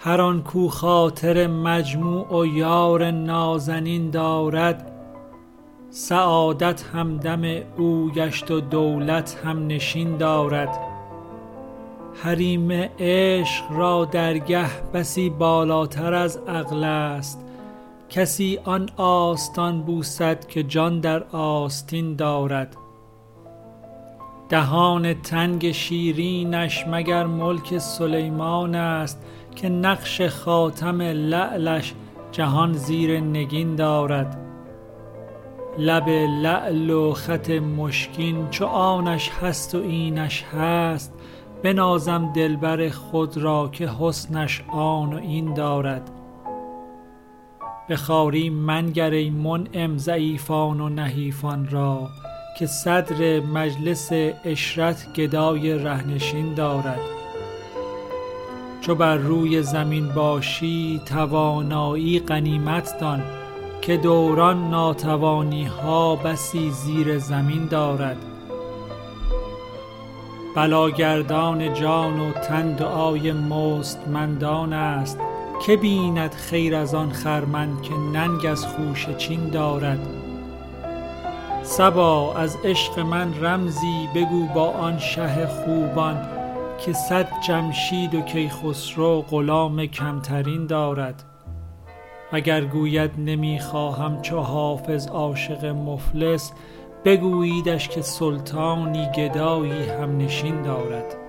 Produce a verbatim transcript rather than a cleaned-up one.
هر آن کو خاطر مجموع و یار نازنین دارد، سعادت همدم او گشت و دولت هم نشین دارد. حریم عشق را درگه بسی بالاتر از عقل است، کسی آن آستان بوسد که جان در آستین دارد. دهان تنگ شیرینش مگر ملک سلیمان است، که نقش خاتم لعلش جهان زیر نگین دارد. لب لعل و خط مشکین چو آنش هست و اینش هست، بنازم دلبر خود را که حسنش آن و این دارد. به خواری منگر ای منعم ضعیفان و نحیفان را، که صدر مجلس عشرت گدای رهنشین دارد. چو بر روی زمین باشی توانایی غنیمت دان، که دوران ناتوانی ها بسی زیر زمین دارد. بلاگردان جان و تن دعای مستمندان است، که بیند خیر از آن خرمن که ننگ از خوشه چین دارد. صبا از عشق من رمزی بگو با آن شه خوبان، که صد جمشید و کیخسرو غلام کمترین دارد. وگر گوید نمی خواهم چو حافظ عاشق مفلس، بگوییدش که سلطانی گدایی هم نشین دارد.